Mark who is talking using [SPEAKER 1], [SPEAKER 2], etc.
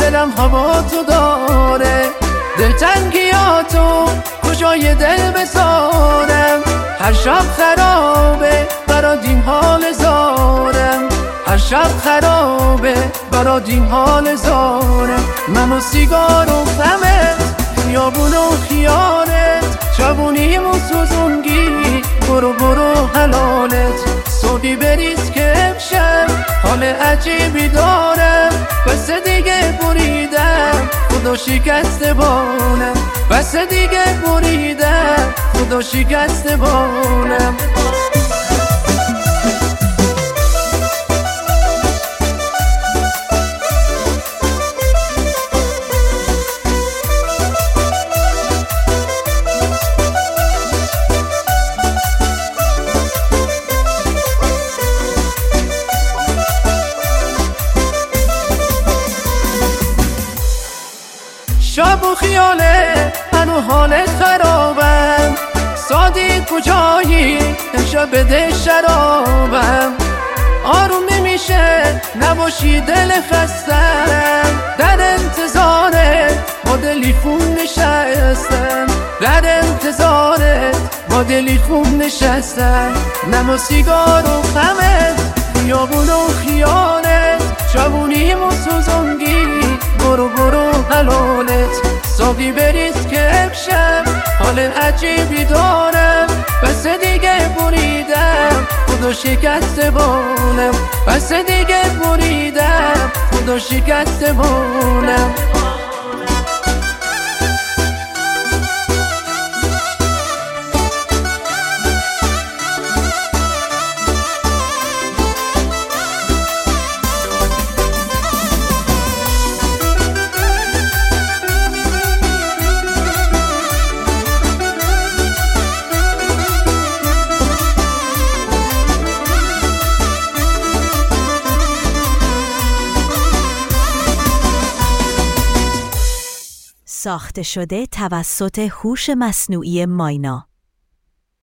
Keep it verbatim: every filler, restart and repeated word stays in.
[SPEAKER 1] دلم هوا تو داره، دلتنگیاتو کجای دل بذارم. هر شب خرابه برات این حال زارم، هر شب خرابه برات این حال زارم. من و سیگار و غمت، خیابون و خیالت، جوونیمو سوزونگی، برو برو حلالت. صبحی بریز که امشب حال عجیبی دارم، بس دیگه بریدم خدا شکسته بانم، بس دیگه بریدم خدا شکسته بانم. شب و خیاله من و حالت خرابم، سادی کجایی امشب بده شرابم. آروم نمیشه نباشی دل خستم، در انتظارت با دلی خون نشستم، در انتظارت با دلی خون نشستم. من و سیگار و غمت، خیابون و خیالت، جوونیمو سوزونگی، برو برو حلالت. ساقی بریز که امشب حال عجیبی دارم، بس دیگه بریدم خدا شکسته بانم، بس دیگه بریدم خدا شکسته بانم.
[SPEAKER 2] ساخته شده توسط هوش مصنوعی ماینا.